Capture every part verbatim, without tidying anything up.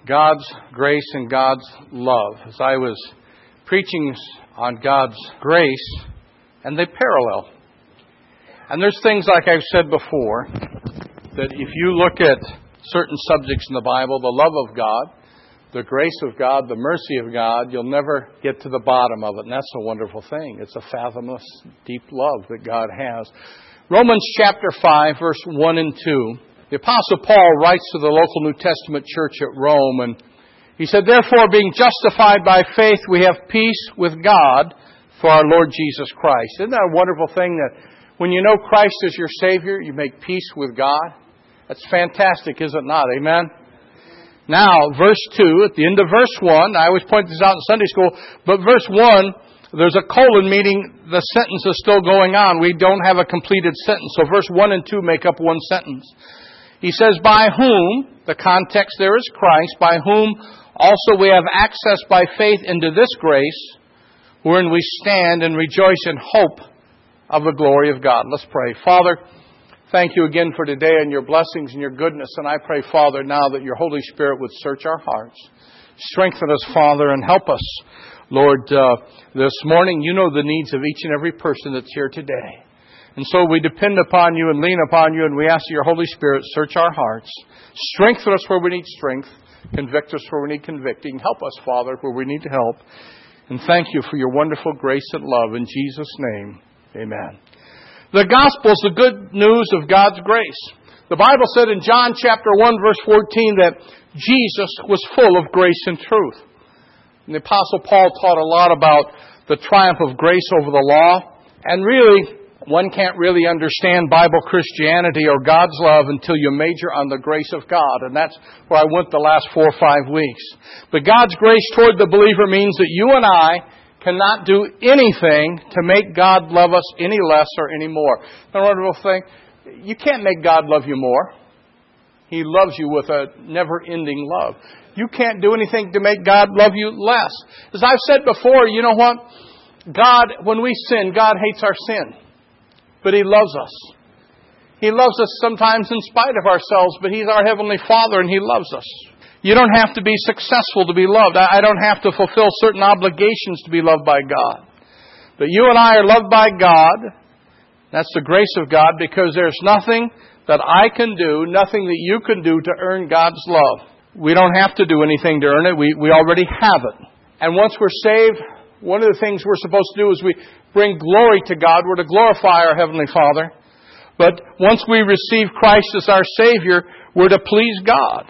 God's grace and God's love. As I was preaching on God's grace, and they parallel. And there's things, like I've said before, that if you look at certain subjects in the Bible, the love of God, the grace of God, the mercy of God, you'll never get to the bottom of it. And that's a wonderful thing. It's a fathomless, deep love that God has. Romans chapter five, verse one and two. The Apostle Paul writes to the local New Testament church at Rome, and he said, "Therefore, being justified by faith, we have peace with God through our Lord Jesus Christ." Isn't that a wonderful thing that when you know Christ as your Savior, you make peace with God? That's fantastic, is it not? Amen? Now, verse two, at the end of verse one, I always point this out in Sunday school, but verse one, there's a colon, meaning the sentence is still going on. We don't have a completed sentence. So verse one and two make up one sentence. He says, "By whom," the context there is Christ, "by whom also we have access by faith into this grace, wherein we stand and rejoice in hope of the glory of God." Let's pray. Father, thank you again for today and your blessings and your goodness. And I pray, Father, now that your Holy Spirit would search our hearts. Strengthen us, Father, and help us. Lord, uh, this morning, you know the needs of each and every person that's here today. And so we depend upon you and lean upon you, and we ask that your Holy Spirit search our hearts. Strengthen us where we need strength. Convict us where we need convicting. Help us, Father, where we need help. And thank you for your wonderful grace and love. In Jesus' name, amen. The gospel is the good news of God's grace. The Bible said in John chapter one, verse fourteen, that Jesus was full of grace and truth. And the Apostle Paul taught a lot about the triumph of grace over the law. And really, one can't really understand Bible Christianity or God's love until you major on the grace of God. And that's where I went the last four or five weeks. But God's grace toward the believer means that you and I cannot do anything to make God love us any less or any more. The wonderful thing, you can't make God love you more. He loves you with a never-ending love. You can't do anything to make God love you less. As I've said before, you know what? God, when we sin, God hates our sin. But He loves us. He loves us sometimes in spite of ourselves, but He's our Heavenly Father and He loves us. You don't have to be successful to be loved. I don't have to fulfill certain obligations to be loved by God. But you and I are loved by God. That's the grace of God, because there's nothing that I can do, nothing that you can do to earn God's love. We don't have to do anything to earn it. We, we already have it. And once we're saved, one of the things we're supposed to do is we bring glory to God. We're to glorify our Heavenly Father. But once we receive Christ as our Savior, we're to please God.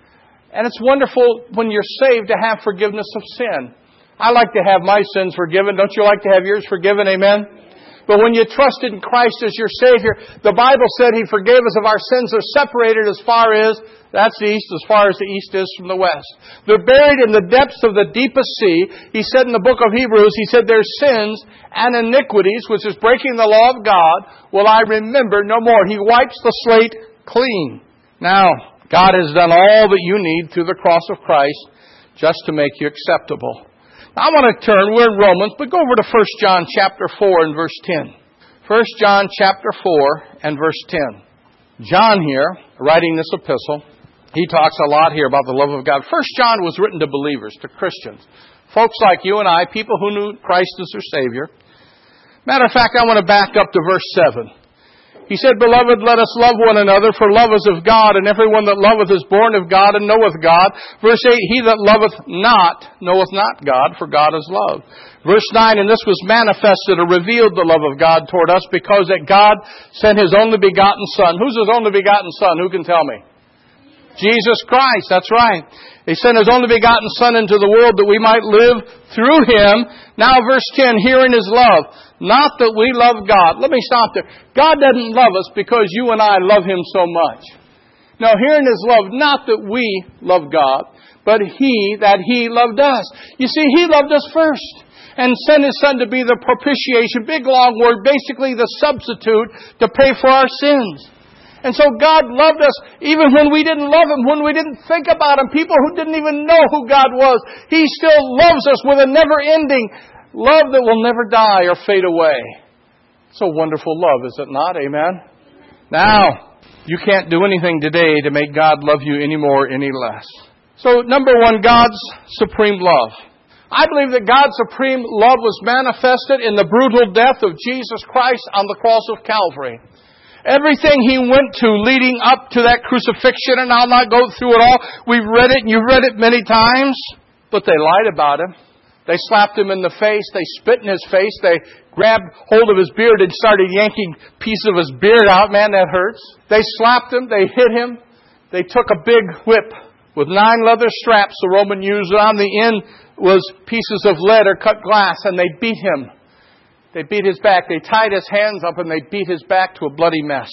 And it's wonderful when you're saved to have forgiveness of sin. I like to have my sins forgiven. Don't you like to have yours forgiven? Amen? But when you trusted in Christ as your Savior, the Bible said He forgave us of our sins. They're separated as far as, that's east, as far as the east is from the west. They're buried in the depths of the deepest sea. He said in the book of Hebrews, He said, their sins and iniquities, which is breaking the law of God, will I remember no more. He wipes the slate clean. Now, God has done all that you need through the cross of Christ just to make you acceptable. I want to turn, we're in Romans, but go over to First John chapter four and verse ten. First John chapter four and verse ten. John here, writing this epistle, he talks a lot here about the love of God. First John was written to believers, to Christians. Folks like you and I, people who knew Christ as their Savior. Matter of fact, I want to back up to verse seven. He said, "Beloved, let us love one another, for love is of God, and everyone that loveth is born of God and knoweth God." Verse eight, "He that loveth not knoweth not God, for God is love." Verse nine, "And this was manifested or revealed the love of God toward us, because that God sent His only begotten Son." Who's His only begotten Son? Who can tell me? Jesus Christ, that's right. He sent His only begotten Son into the world that we might live through Him. Now verse ten, "Herein is love, not that we love God." Let me stop there. God doesn't love us because you and I love Him so much. Now herein is love, not that we love God, but He, that He loved us. You see, He loved us first and sent His Son to be the propitiation, big long word, basically the substitute to pay for our sins. And so God loved us even when we didn't love Him, when we didn't think about Him, people who didn't even know who God was. He still loves us with a never-ending love that will never die or fade away. It's a wonderful love, is it not? Amen? Now, you can't do anything today to make God love you any more, any less. So, number one, God's supreme love. I believe that God's supreme love was manifested in the brutal death of Jesus Christ on the cross of Calvary. Everything He went to leading up to that crucifixion, and I'll not go through it all. We've read it, and you've read it many times. But they lied about Him. They slapped Him in the face. They spit in His face. They grabbed hold of His beard and started yanking pieces of His beard out. Man, that hurts. They slapped Him. They hit Him. They took a big whip with nine leather straps the Roman used. On the end was pieces of lead or cut glass, and they beat Him. They beat His back. They tied His hands up and they beat His back to a bloody mess.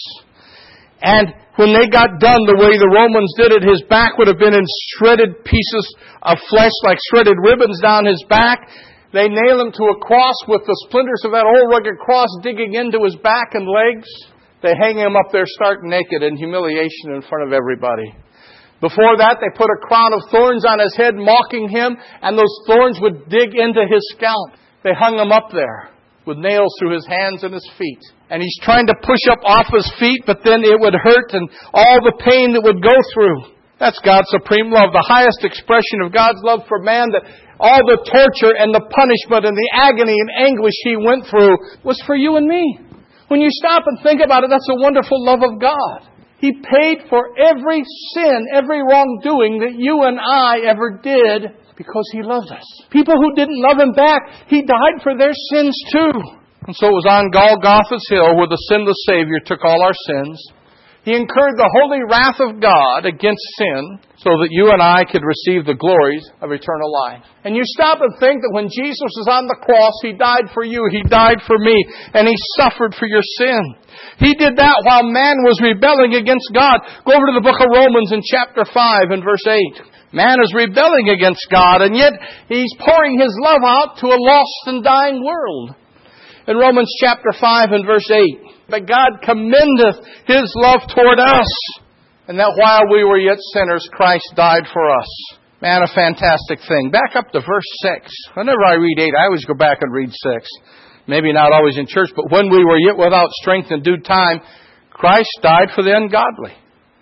And when they got done the way the Romans did it, His back would have been in shredded pieces of flesh, like shredded ribbons down His back. They nail Him to a cross with the splinters of that old rugged cross digging into His back and legs. They hang Him up there stark naked in humiliation in front of everybody. Before that, they put a crown of thorns on His head, mocking Him, and those thorns would dig into His scalp. They hung Him up there with nails through His hands and His feet. And He's trying to push up off His feet, but then it would hurt and all the pain that would go through. That's God's supreme love, the highest expression of God's love for man, that all the torture and the punishment and the agony and anguish He went through was for you and me. When you stop and think about it, that's a wonderful love of God. He paid for every sin, every wrongdoing that you and I ever did because He loved us. People who didn't love Him back, He died for their sins too. And so it was on Golgotha's hill where the sinless Savior took all our sins. He incurred the holy wrath of God against sin so that you and I could receive the glories of eternal life. And you stop and think that when Jesus was on the cross, He died for you, He died for me, and He suffered for your sin. He did that while man was rebelling against God. Go over to the book of Romans in chapter five and verse eight. Man is rebelling against God, and yet He's pouring His love out to a lost and dying world. In Romans chapter five and verse eight, that God commendeth His love toward us, and that while we were yet sinners, Christ died for us. Man, a fantastic thing. Back up to verse six. Whenever I read eight, I always go back and read six. Maybe not always in church, but when we were yet without strength in due time, Christ died for the ungodly.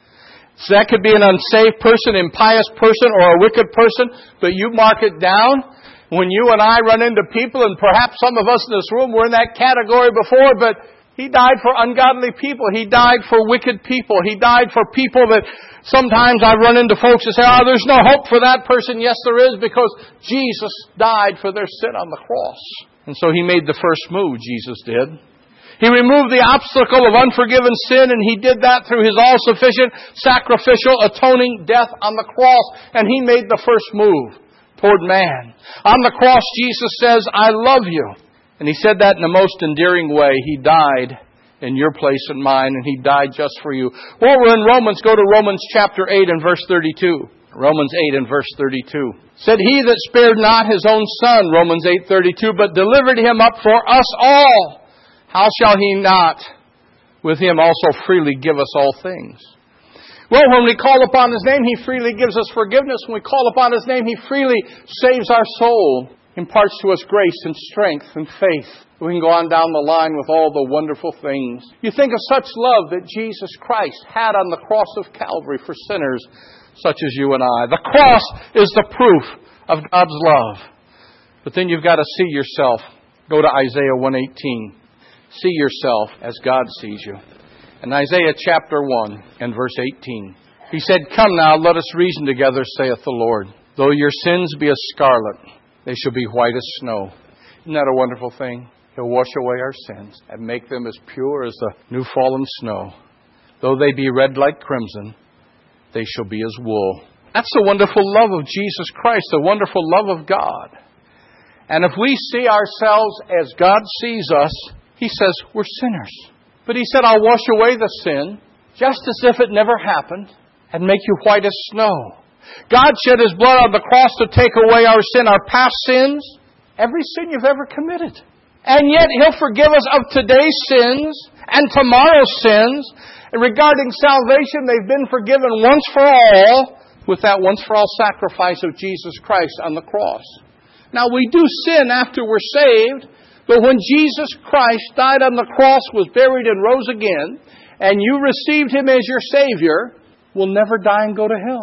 So that could be an unsaved person, impious person, or a wicked person, but you mark it down. When you and I run into people, and perhaps some of us in this room were in that category before, but He died for ungodly people. He died for wicked people. He died for people that sometimes I run into folks that say, oh, there's no hope for that person. Yes, there is, because Jesus died for their sin on the cross. And so He made the first move, Jesus did. He removed the obstacle of unforgiven sin, and He did that through His all-sufficient, sacrificial, atoning death on the cross. And He made the first move toward man. On the cross, Jesus says, I love you. And He said that in the most endearing way. He died in your place and mine, and He died just for you. Well, we're in Romans. Go to Romans chapter eight and verse thirty-two. Romans eight and verse thirty-two. Said, He that spared not His own Son, Romans eight thirty-two, but delivered Him up for us all, how shall He not with Him also freely give us all things? Well, when we call upon His name, He freely gives us forgiveness. When we call upon His name, He freely saves our soul, imparts to us grace and strength and faith. We can go on down the line with all the wonderful things. You think of such love that Jesus Christ had on the cross of Calvary for sinners such as you and I. The cross is the proof of God's love. But then you've got to see yourself. Go to Isaiah one eighteen. See yourself as God sees you. In Isaiah chapter one and verse eighteen, He said, Come now, let us reason together, saith the Lord. Though your sins be as scarlet, they shall be white as snow. Isn't that a wonderful thing? He'll wash away our sins and make them as pure as the new fallen snow. Though they be red like crimson, they shall be as wool. That's the wonderful love of Jesus Christ, the wonderful love of God. And if we see ourselves as God sees us, He says we're sinners. But He said, I'll wash away the sin, just as if it never happened, and make you white as snow. God shed His blood on the cross to take away our sin, our past sins, every sin you've ever committed. And yet He'll forgive us of today's sins and tomorrow's sins. And regarding salvation, they've been forgiven once for all with that once-for-all sacrifice of Jesus Christ on the cross. Now, we do sin after we're saved, but when Jesus Christ died on the cross, was buried and rose again, and you received Him as your Savior, we'll never die and go to hell.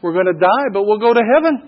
We're going to die, but we'll go to heaven.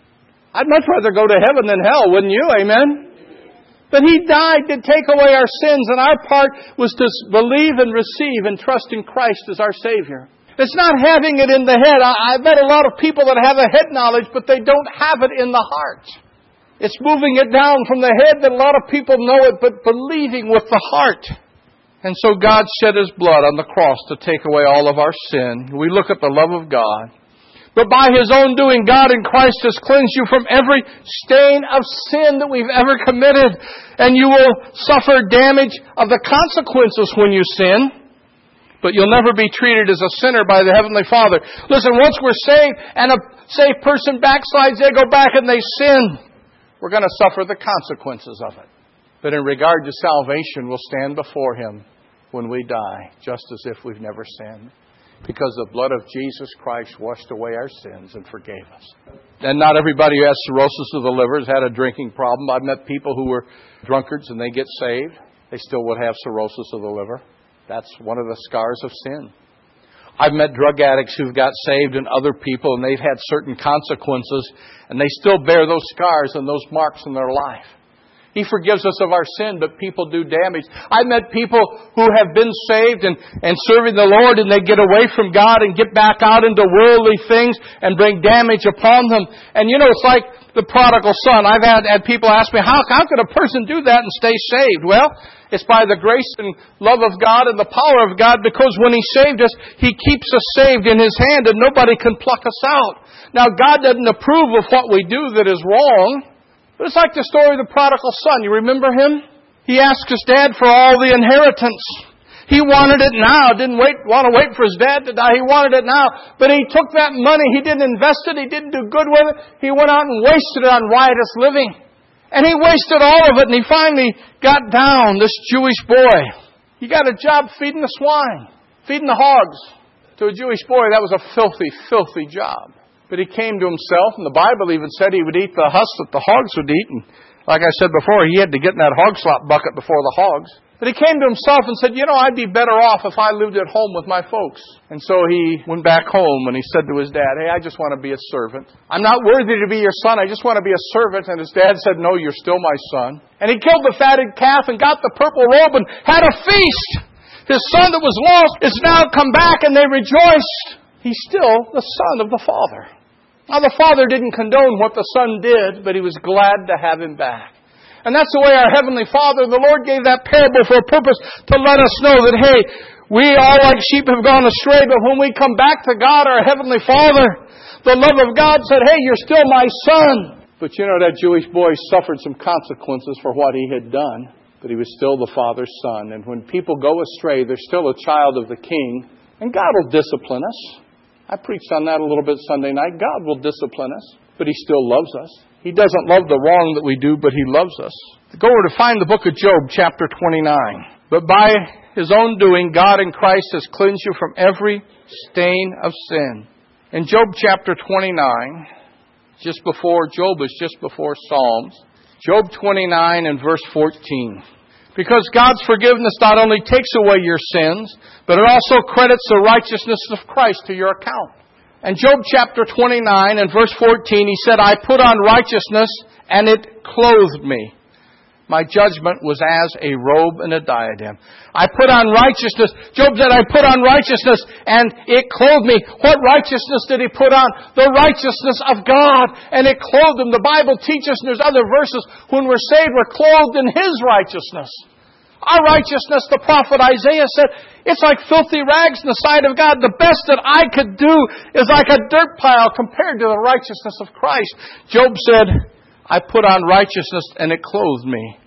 I'd much rather go to heaven than hell, wouldn't you? Amen? But He died to take away our sins, and our part was to believe and receive and trust in Christ as our Savior. It's not having it in the head. I, I've met a lot of people that have a head knowledge, but they don't have it in the heart. It's moving it down from the head that a lot of people know it, but believing with the heart. And so God shed His blood on the cross to take away all of our sin. We look at the love of God. But by His own doing, God in Christ has cleansed you from every stain of sin that we've ever committed. And you will suffer damage of the consequences when you sin. But you'll never be treated as a sinner by the Heavenly Father. Listen, once we're saved and a saved person backslides, they go back and they sin. We're going to suffer the consequences of it. But in regard to salvation, we'll stand before Him when we die, just as if we've never sinned. Because the blood of Jesus Christ washed away our sins and forgave us. And not everybody who has cirrhosis of the liver has had a drinking problem. I've met people who were drunkards and they get saved. They still would have cirrhosis of the liver. That's one of the scars of sin. I've met drug addicts who've got saved and other people, and they've had certain consequences, and they still bear those scars and those marks in their life. He forgives us of our sin, but people do damage. I've met people who have been saved and, and serving the Lord, and they get away from God and get back out into worldly things and bring damage upon them. And you know, it's like the prodigal son. I've had, had people ask me, how, how could a person do that and stay saved? Well, it's by the grace and love of God and the power of God, because when He saved us, He keeps us saved in His hand and nobody can pluck us out. Now, God doesn't approve of what we do that is wrong. But it's like the story of the prodigal son. You remember him? He asked his dad for all the inheritance. He wanted it now. Didn't wait, want to wait for his dad to die. He wanted it now. But he took that money. He didn't invest it. He didn't do good with it. He went out and wasted it on riotous living. And he wasted all of it. And he finally got down, this Jewish boy. He got a job feeding the swine, feeding the hogs. To a Jewish boy, that was a filthy, filthy job. But he came to himself, and the Bible even said he would eat the husk that the hogs would eat. And like I said before, he had to get in that hog slop bucket before the hogs. But he came to himself and said, you know, I'd be better off if I lived at home with my folks. And so he went back home and he said to his dad, hey, I just want to be a servant. I'm not worthy to be your son. I just want to be a servant. And his dad said, no, you're still my son. And he killed the fatted calf and got the purple robe and had a feast. His son that was lost is now come back, and they rejoiced. He's still the son of the Father. Now, the Father didn't condone what the Son did, but He was glad to have him back. And that's the way our Heavenly Father, the Lord gave that parable for a purpose, to let us know that, hey, we all like sheep have gone astray, but when we come back to God, our Heavenly Father, the love of God said, hey, you're still my son. But you know, that Jewish boy suffered some consequences for what he had done, but he was still the Father's son. And when people go astray, they're still a child of the King, and God will discipline us. I preached on that a little bit Sunday night. God will discipline us, but He still loves us. He doesn't love the wrong that we do, but He loves us. Go over to find the book of Job, chapter twenty-nine. But by His own doing, God in Christ has cleansed you from every stain of sin. In Job chapter twenty-nine, just before, Job is just before Psalms. Job twenty-nine and verse fourteen. Because God's forgiveness not only takes away your sins, but it also credits the righteousness of Christ to your account. In Job chapter twenty-nine and verse fourteen, he said, I put on righteousness and it clothed me. My judgment was as a robe and a diadem. I put on righteousness. Job said, I put on righteousness and it clothed me. What righteousness did he put on? The righteousness of God. And it clothed him. The Bible teaches, and there's other verses, when we're saved, we're clothed in His righteousness. Our righteousness, the prophet Isaiah said, it's like filthy rags in the sight of God. The best that I could do is like a dirt pile compared to the righteousness of Christ. Job said, I put on righteousness and it clothed me.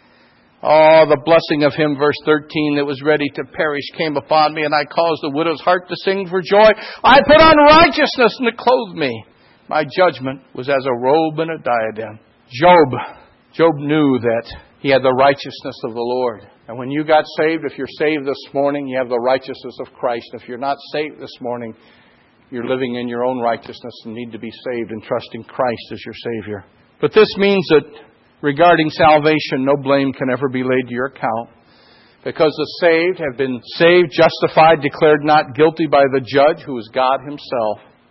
Oh, the blessing of Him, verse thirteen, that was ready to perish came upon me, and I caused the widow's heart to sing for joy. I put on righteousness and it clothed me. My judgment was as a robe and a diadem. Job, Job knew that he had the righteousness of the Lord. And when you got saved, if you're saved this morning, you have the righteousness of Christ. If you're not saved this morning, you're living in your own righteousness and need to be saved and trusting Christ as your Savior. But this means that regarding salvation, no blame can ever be laid to your account. Because the saved have been saved, justified, declared not guilty by the judge, who is God Himself.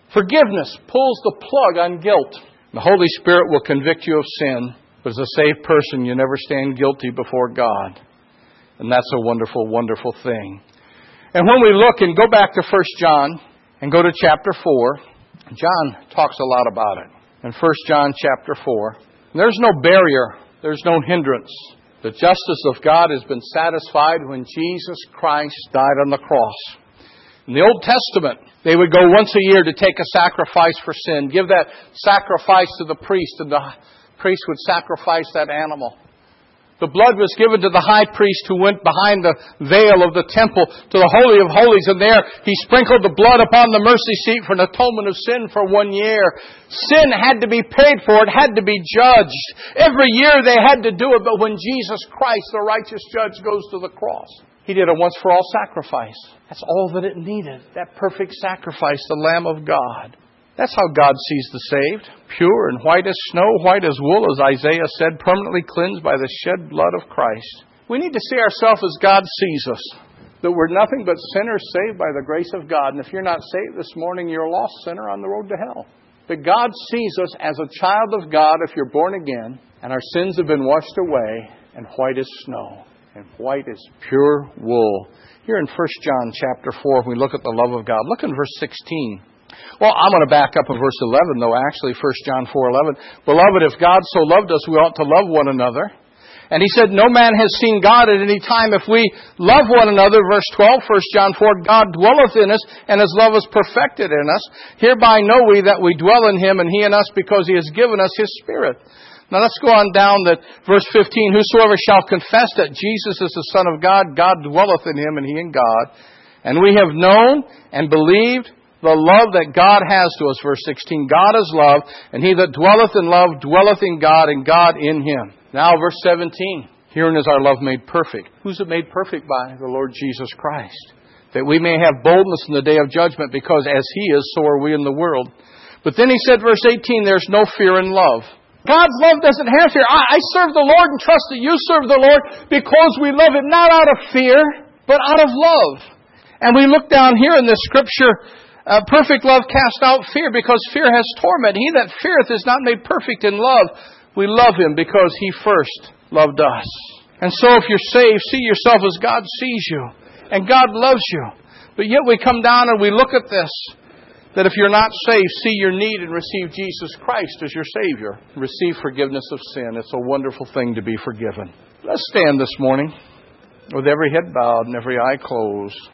Forgiveness pulls the plug on guilt. The Holy Spirit will convict you of sin, but as a saved person, you never stand guilty before God. And that's a wonderful, wonderful thing. And when we look and go back to First John and go to chapter four, John talks a lot about it. In First John chapter four, there's no barrier, there's no hindrance. The justice of God has been satisfied when Jesus Christ died on the cross. In the Old Testament, they would go once a year to take a sacrifice for sin, give that sacrifice to the priest, and the priest would sacrifice that animal. The blood was given to the high priest who went behind the veil of the temple to the Holy of Holies, and there he sprinkled the blood upon the mercy seat for an atonement of sin for one year. Sin had to be paid for. It had to be judged. Every year they had to do it, but when Jesus Christ, the righteous judge, goes to the cross, He did a once-for-all sacrifice. That's all that it needed. That perfect sacrifice, the Lamb of God. That's how God sees the saved. Pure and white as snow, white as wool, as Isaiah said, permanently cleansed by the shed blood of Christ. We need to see ourselves as God sees us. That we're nothing but sinners saved by the grace of God. And if you're not saved this morning, you're a lost sinner on the road to hell. That God sees us as a child of God if you're born again, and our sins have been washed away, and white as snow, and white as pure wool. Here in First John chapter four, we look at the love of God. Look in verse sixteen. Well, I'm going to back up in verse eleven, though, actually, First John four eleven. Beloved, if God so loved us, we ought to love one another. And he said, no man has seen God at any time. If we love one another, verse twelve, First John four, God dwelleth in us, and His love is perfected in us. Hereby know we that we dwell in Him, and He in us, because He has given us His Spirit. Now let's go on down to verse fifteen. Whosoever shall confess that Jesus is the Son of God, God dwelleth in Him, and He in God. And we have known and believed the love that God has to us. Verse sixteen, God is love, and he that dwelleth in love dwelleth in God, and God in him. Now verse seventeen, herein is our love made perfect. Who's it made perfect by? The Lord Jesus Christ. That we may have boldness in the day of judgment, because as He is, so are we in the world. But then he said, verse eighteen, there's no fear in love. God's love doesn't have fear. I, I serve the Lord and trust that you serve the Lord because we love Him, not out of fear, but out of love. And we look down here in this scripture, Uh, perfect love cast out fear, because fear has torment. He that feareth is not made perfect in love. We love Him because He first loved us. And so if you're saved, see yourself as God sees you. And God loves you. But yet we come down and we look at this, that if you're not saved, see your need and receive Jesus Christ as your Savior. Receive forgiveness of sin. It's a wonderful thing to be forgiven. Let's stand this morning with every head bowed and every eye closed.